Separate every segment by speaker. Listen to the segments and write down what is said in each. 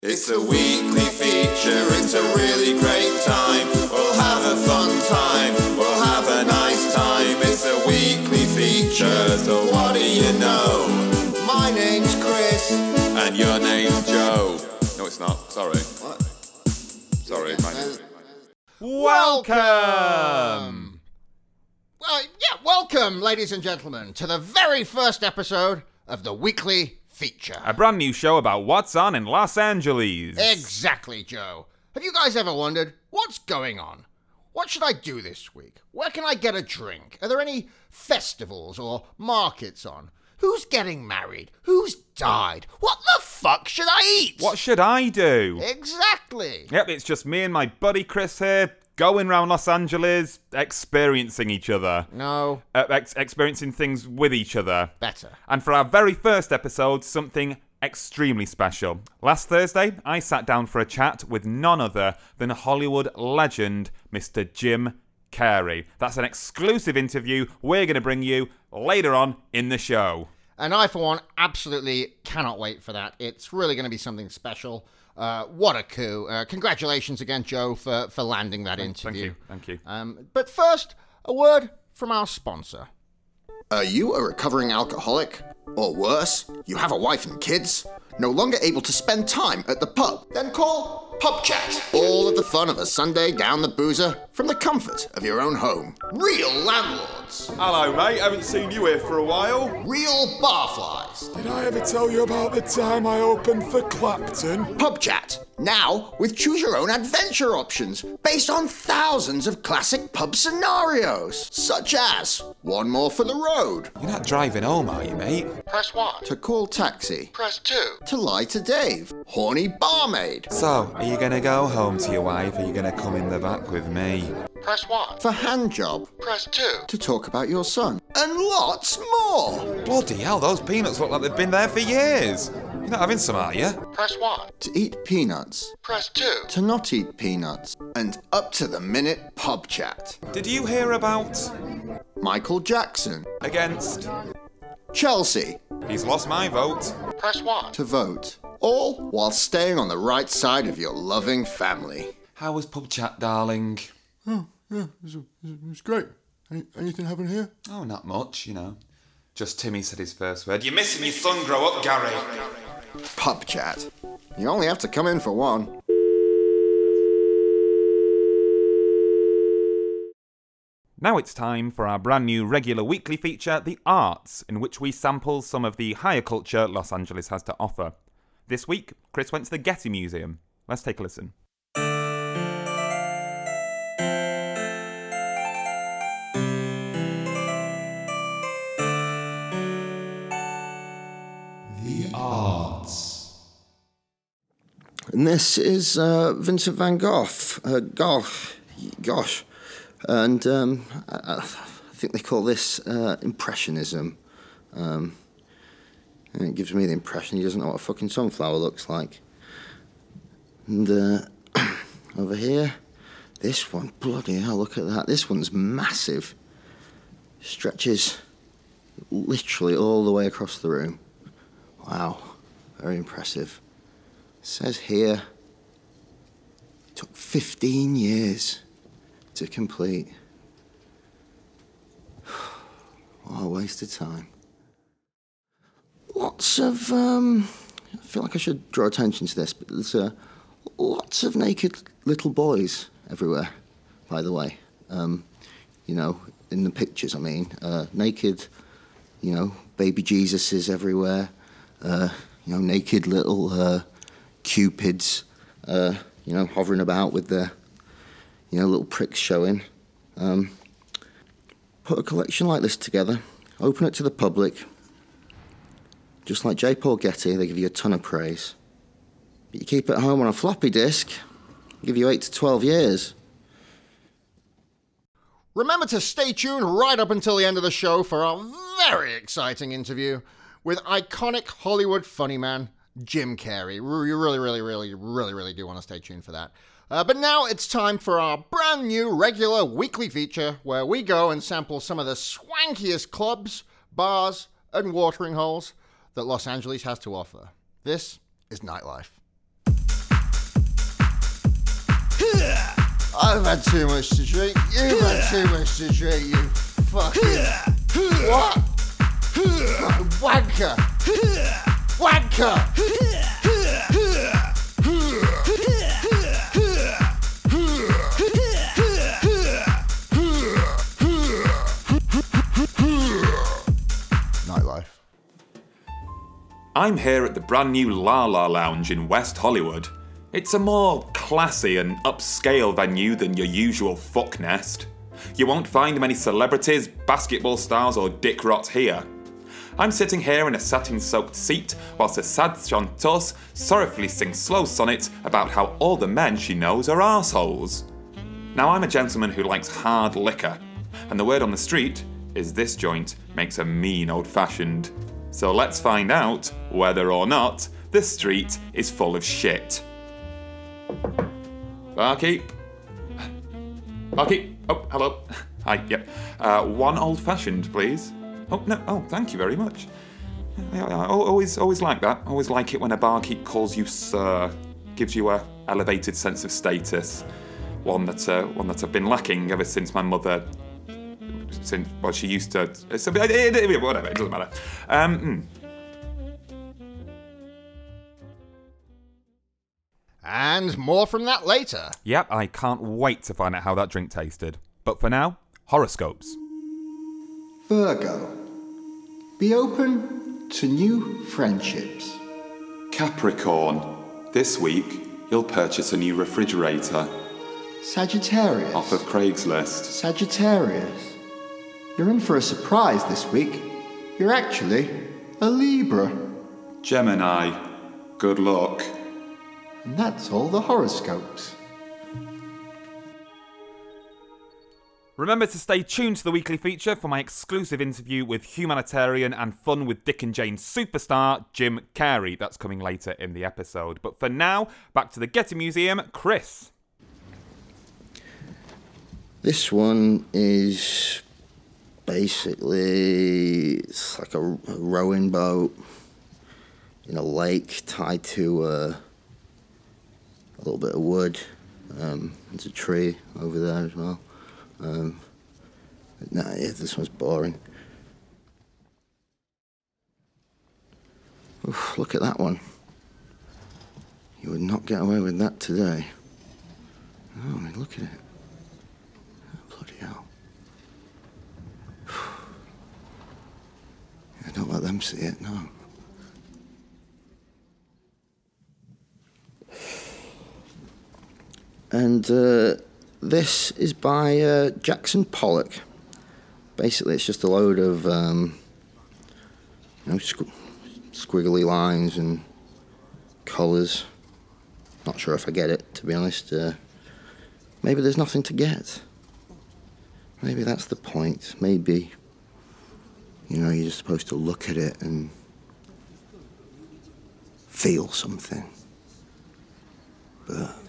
Speaker 1: It's a weekly feature, it's a really great time. We'll have a fun time, we'll have a nice time. It's a weekly feature, so what do you know? My name's Chris. And your name's Joe. No, it's not. Sorry. What? Sorry, my name's...
Speaker 2: Welcome! Welcome, ladies and gentlemen, to the very first episode of the weekly feature.
Speaker 3: A brand new show about what's on in Los Angeles.
Speaker 2: Exactly, Joe. Have you guys ever wondered, what's going on? What should I do this week? Where can I get a drink? Are there any festivals or markets on? Who's getting married? Who's died? What the fuck should I eat?
Speaker 3: What should I do?
Speaker 2: Exactly.
Speaker 3: Yep, it's just me and my buddy Chris here, going around Los Angeles, experiencing each other.
Speaker 2: No.
Speaker 3: Experiencing things with each other.
Speaker 2: Better.
Speaker 3: And for our very first episode, something extremely special. Last Thursday, I sat down for a chat with none other than Hollywood legend, Mr. Jim Carrey. That's an exclusive interview we're going to bring you later on in the show.
Speaker 2: And I, for one, absolutely cannot wait for that. It's really going to be something special. What a coup. Congratulations again, Joe, for landing that interview.
Speaker 3: Thank you.
Speaker 2: But first, a word from our sponsor.
Speaker 4: Are you a recovering alcoholic? Or worse, you have a wife and kids? No longer able to spend time at the pub? Then call Pub Chat. All of the fun of a Sunday down the boozer from the comfort of your own home. Real landlords.
Speaker 3: Hello, mate. Haven't seen you here for a while.
Speaker 4: Real barflies.
Speaker 5: Did I ever tell you about the time I opened for Clapton?
Speaker 4: Pub Chat. Now with choose your own adventure options based on thousands of classic pub scenarios. Such as one more for the road.
Speaker 5: You're not driving home, are you, mate?
Speaker 4: Press 1. To call taxi. Press 2. To lie to Dave. Horny barmaid.
Speaker 5: So, are you going to go home to your wife, or are you going to come in the back with me?
Speaker 4: Press 1. For hand job. Press 2. To talk about your son. And lots more.
Speaker 5: Bloody hell, those peanuts look like they've been there for years. You're not having some, are you?
Speaker 4: Press 1. To eat peanuts. Press 2. To not eat peanuts. And up to the minute pub chat.
Speaker 5: Did you hear about...
Speaker 4: Michael Jackson.
Speaker 5: Against...
Speaker 4: Chelsea.
Speaker 5: He's lost my vote.
Speaker 4: Press 1. To vote. All while staying on the right side of your loving family.
Speaker 5: How was pub chat, darling?
Speaker 6: Oh, yeah, it was great. Anything happen here?
Speaker 5: Oh, not much, you know. Just Timmy said his first word. You're missing your son grow up, Gary.
Speaker 4: Pub chat. You only have to come in for one.
Speaker 3: Now it's time for our brand new regular weekly feature, The Arts, in which we sample some of the higher culture Los Angeles has to offer. This week, Chris went to the Getty Museum. Let's take a listen.
Speaker 5: The Arts.
Speaker 4: And this is Vincent van Gogh. Gosh. And I think they call this Impressionism. And it gives me the impression he doesn't know what a fucking sunflower looks like. And over here, this one, bloody hell, look at that. This one's massive. Stretches literally all the way across the room. Wow, very impressive. It says here, it took 15 years to complete. What a waste of time. Lots of, I feel like I should draw attention to this, but there's lots of naked little boys everywhere, by the way. You know, in the pictures, I mean. Naked, you know, baby Jesuses everywhere. You know, naked little cupids, you know, hovering about with their, you know, little pricks showing. Put a collection like this together, open it to the public. Just like J. Paul Getty, they give you a ton of praise. But you keep it at home on a floppy disk, they give you 8 to 12 years.
Speaker 2: Remember to stay tuned right up until the end of the show for our very exciting interview with iconic Hollywood funny man, Jim Carrey. You really do want to stay tuned for that. But now it's time for our brand new regular weekly feature where we go and sample some of the swankiest clubs, bars, and watering holes that Los Angeles has to offer. This is Nightlife. I've had too much to drink. You've had too much to drink, you fucking... What? Fucking wanker! Wanker! Nightlife.
Speaker 3: I'm here at the brand new La La Lounge in West Hollywood. It's a more classy and upscale venue than your usual fuck nest. You won't find many celebrities, basketball stars or dick rots here. I'm sitting here in a satin-soaked seat whilst a sad chanteuse sorrowfully sings slow sonnets about how all the men she knows are arseholes. Now I'm a gentleman who likes hard liquor, and the word on the street is this joint makes a mean old-fashioned. So let's find out whether or not the street is full of shit. Barkeep? Barkeep? Oh, hello. Hi, yep. One old-fashioned, please. Oh, no, oh, thank you very much. I always like that. Always like it when a barkeep calls you sir. Gives you a elevated sense of status. One that I've been lacking ever since my mother... Well, she used to... Whatever, it doesn't matter.
Speaker 2: And more from that later.
Speaker 3: Yep, I can't wait to find out how that drink tasted. But for now, horoscopes.
Speaker 6: Virgo. Be open to new friendships.
Speaker 5: Capricorn. This week, you'll purchase a new refrigerator
Speaker 6: Sagittarius.
Speaker 5: off of Craigslist.
Speaker 6: Sagittarius. You're in for a surprise this week. You're actually a Libra.
Speaker 5: Gemini. Good luck.
Speaker 6: And that's all the horoscopes.
Speaker 3: Remember to stay tuned to the weekly feature for my exclusive interview with humanitarian and Fun with Dick and Jane superstar Jim Carrey. That's coming later in the episode. But for now, back to the Getty Museum. Chris.
Speaker 4: This one is basically, it's like a rowing boat in a lake tied to a little bit of wood. There's a tree over there as well. This one's boring. Oof, look at that one. You would not get away with that today. Oh, I mean, look at it. Oh, bloody hell. Yeah, don't let them see it, no. And this is by Jackson Pollock. Basically, it's just a load of squiggly lines and colours. Not sure if I get it, to be honest. Maybe there's nothing to get. Maybe that's the point. Maybe, you're just supposed to look at it and feel something. But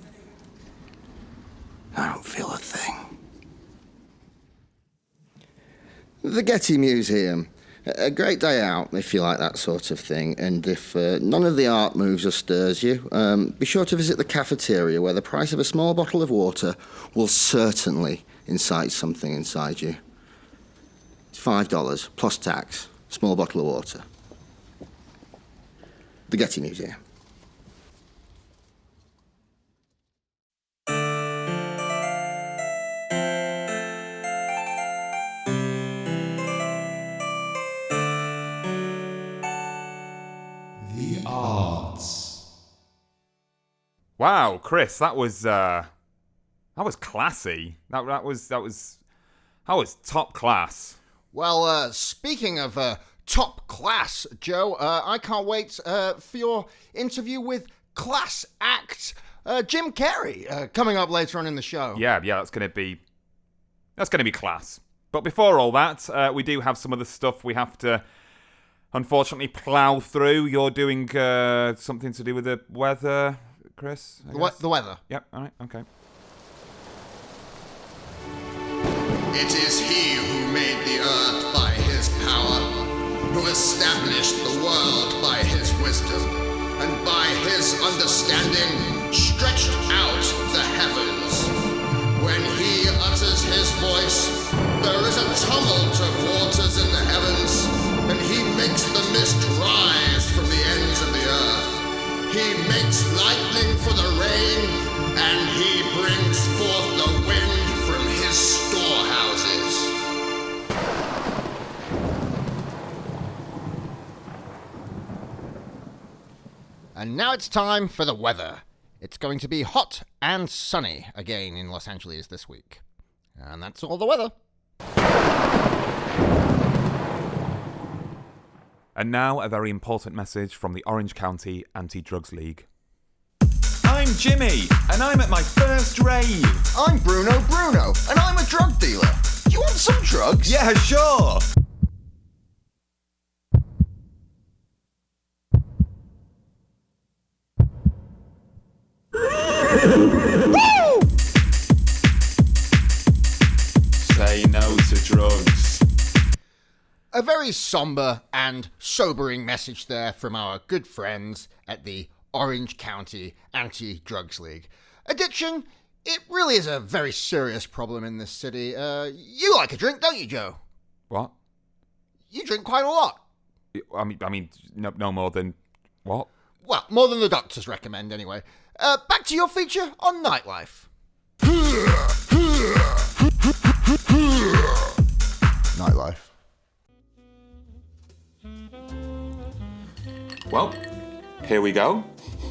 Speaker 4: I don't feel a thing. The Getty Museum. A great day out if you like that sort of thing, and if none of the art moves or stirs you, be sure to visit the cafeteria where the price of a small bottle of water will certainly incite something inside you. It's $5 plus tax, small bottle of water. The Getty Museum.
Speaker 3: Wow, Chris, that was classy. That was top class.
Speaker 2: Well, speaking of top class, Joe, I can't wait for your interview with class act Jim Carrey coming up later on in the show.
Speaker 3: Yeah, that's gonna be class. But before all that, we do have some other stuff we have to unfortunately plough through. You're doing something to do with the weather, Chris?
Speaker 2: The weather.
Speaker 3: Yep, all right, okay.
Speaker 1: It is he who made the earth by his power, who established the world by his wisdom, and by his understanding stretched out the heavens.
Speaker 2: voice. There is a tumult of waters in the heavens, and he makes the mist rise from the ends of the earth. He makes lightning for the rain, and he brings forth the wind from his storehouses. And now it's time for the weather. It's going to be hot and sunny again in Los Angeles this week. And that's all the weather.
Speaker 3: And now a very important message from the Orange County Anti-Drugs League.
Speaker 5: I'm Jimmy, and I'm at my first rave.
Speaker 6: I'm Bruno, and I'm a drug dealer. Do you want some drugs?
Speaker 5: Yeah, sure. Say no to drugs.
Speaker 2: A very somber and sobering message there from our good friends at the Orange County Anti-Drugs League. Addiction, it really is a very serious problem in this city. You like a drink, don't you, Joe?
Speaker 3: What?
Speaker 2: You drink quite a lot.
Speaker 3: I mean, no more than what?
Speaker 2: Well, more than the doctors recommend, anyway. Back to your feature on nightlife.
Speaker 6: Nightlife.
Speaker 5: Well, here we go.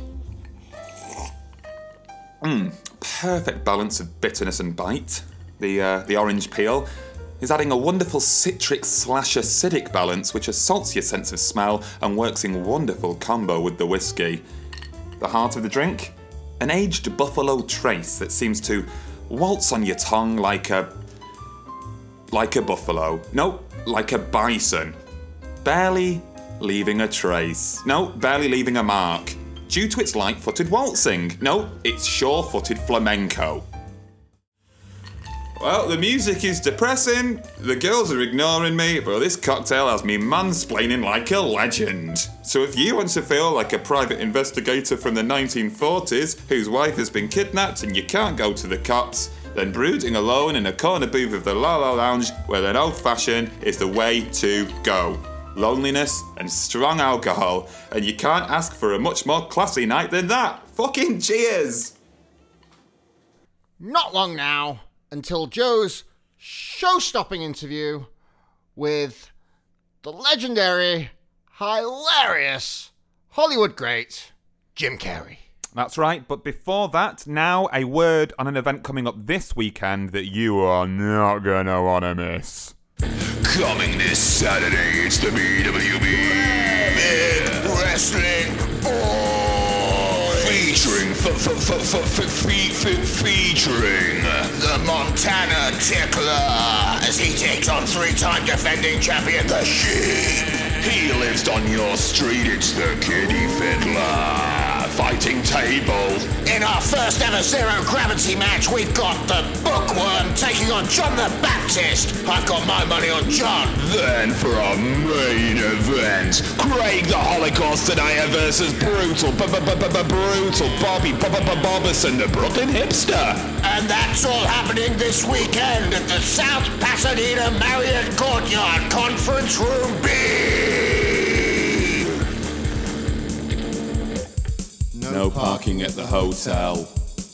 Speaker 5: Perfect balance of bitterness and bite. The orange peel is adding a wonderful citric/acidic balance which assaults your sense of smell and works in wonderful combo with the whiskey. The heart of the drink? An aged Buffalo Trace that seems to waltz on your tongue like a buffalo. No, like a bison. Barely leaving a trace. No, barely leaving a mark. Due to its light-footed waltzing. No, it's sure-footed flamenco. Well, the music is depressing, the girls are ignoring me, but this cocktail has me mansplaining like a legend. So if you want to feel like a private investigator from the 1940s whose wife has been kidnapped and you can't go to the cops, then brooding alone in a corner booth of the La La Lounge with an old-fashioned is the way to go. Loneliness and strong alcohol, and you can't ask for a much more classy night than that. Fucking cheers!
Speaker 2: Not long now until Joe's show-stopping interview with the legendary, hilarious Hollywood great Jim Carrey.
Speaker 3: That's right, but before that, now a word on an event coming up this weekend that you are not gonna wanna miss.
Speaker 7: Coming this Saturday, it's the BWB Big Wrestling Boys featuring featuring the Montana Tickler as he takes on three-time defending champion The Sheik. He lives on your street, it's the Kitty Fiddler fighting tables. In our first ever Zero Gravity match, we've got the Bookworm taking on John the Baptist. I've got my money on John. Then for our main event, Craig the Holocaust Denier versus Brutal Bobby Bobbison, the Brooklyn Hipster. And that's all happening this weekend at the South Pasadena Marriott Courtyard, Conference Room B.
Speaker 5: No parking at the hotel.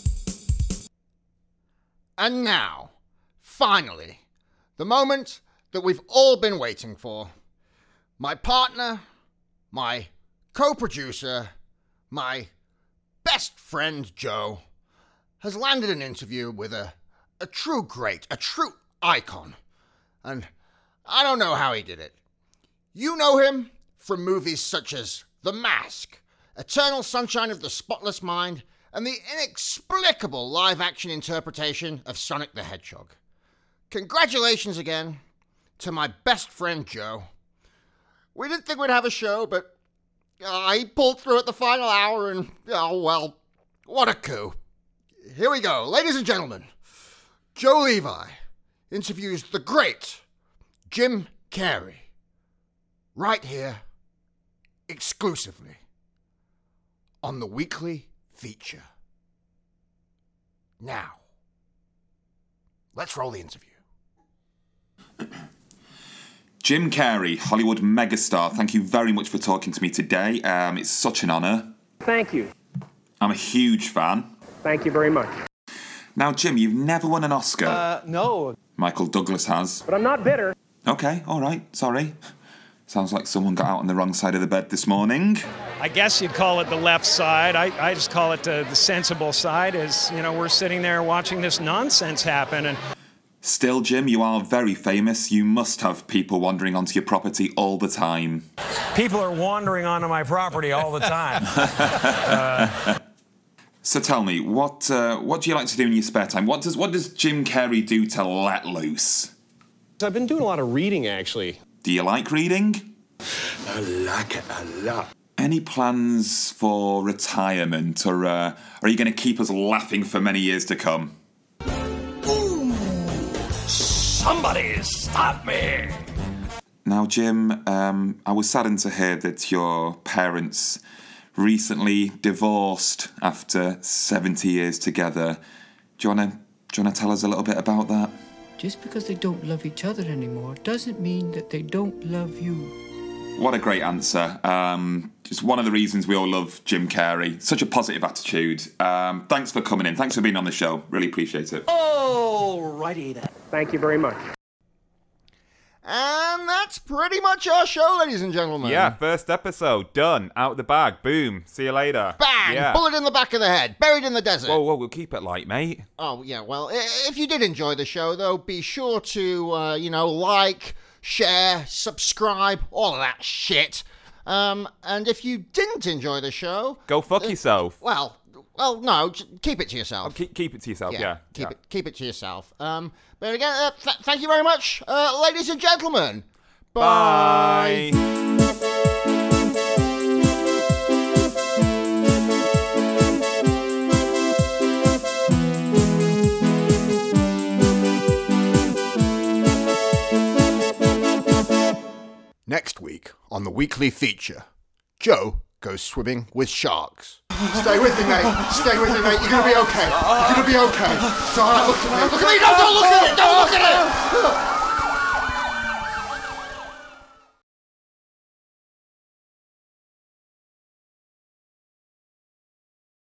Speaker 2: And now, finally, the moment that we've all been waiting for. My partner, my co-producer, my best friend Joe, has landed an interview with a true great, a true icon. And I don't know how he did it. You know him from movies such as The Mask, Eternal Sunshine of the Spotless Mind, and the inexplicable live-action interpretation of Sonic the Hedgehog. Congratulations again to my best friend Joe. We didn't think we'd have a show, but he pulled through at the final hour, and oh well, what a coup. Here we go, ladies and gentlemen. Joe Levi interviews the great Jim Carrey, right here, exclusively, on the weekly feature. Now, let's roll the interview.
Speaker 5: Jim Carrey, Hollywood megastar, thank you very much for talking to me today. It's such an honour.
Speaker 8: Thank you.
Speaker 5: I'm a huge fan.
Speaker 8: Thank you very much.
Speaker 5: Now, Jim, you've never won an Oscar.
Speaker 8: No.
Speaker 5: Michael Douglas has.
Speaker 8: But I'm not bitter.
Speaker 5: Okay, all right, sorry. Sounds like someone got out on the wrong side of the bed this morning.
Speaker 8: I guess you'd call it the left side. I just call it the sensible side, as, you know, we're sitting there watching this nonsense happen. And
Speaker 5: Still, Jim, you are very famous. You must have people wandering onto your property all the time.
Speaker 8: people are wandering onto my property all the time.
Speaker 5: So tell me, what do you like to do in your spare time? What does Jim Carrey do to let loose?
Speaker 8: I've been doing a lot of reading, actually.
Speaker 5: Do you like reading?
Speaker 7: I like it a lot.
Speaker 5: Any plans for retirement, or are you going to keep us laughing for many years to come?
Speaker 7: Somebody stop me!
Speaker 5: Now, Jim, I was saddened to hear that your parents recently divorced after 70 years together. Do you want to tell us a little bit about that?
Speaker 9: Just because they don't love each other anymore doesn't mean that they don't love you.
Speaker 5: What a great answer. Just one of the reasons we all love Jim Carrey. Such a positive attitude. Thanks for coming in. Thanks for being on the show. Really appreciate it.
Speaker 9: Alrighty then.
Speaker 8: Thank you very much.
Speaker 2: And that's pretty much our show, ladies and gentlemen.
Speaker 3: Yeah, first episode, done, out the bag, boom, see you later.
Speaker 2: Bang!
Speaker 3: Yeah.
Speaker 2: Bullet in the back of the head, buried in the desert.
Speaker 3: Whoa, we'll keep it light, mate.
Speaker 2: Oh, yeah, well, if you did enjoy the show, though, be sure to, like, share, subscribe, all of that shit. And if you didn't enjoy the show...
Speaker 3: Go fuck yourself.
Speaker 2: Well, no, keep it to yourself.
Speaker 3: Keep it to yourself, yeah.
Speaker 2: Keep it to yourself. But again, thank you very much, ladies and gentlemen.
Speaker 3: Bye.
Speaker 2: Next week on the weekly feature, Joe goes swimming with sharks. Stay with me, mate. Stay with me, mate. You're going to be okay. You're going to be okay. It's all right. Look at me. Look at me. No, don't look at it. Don't look at it.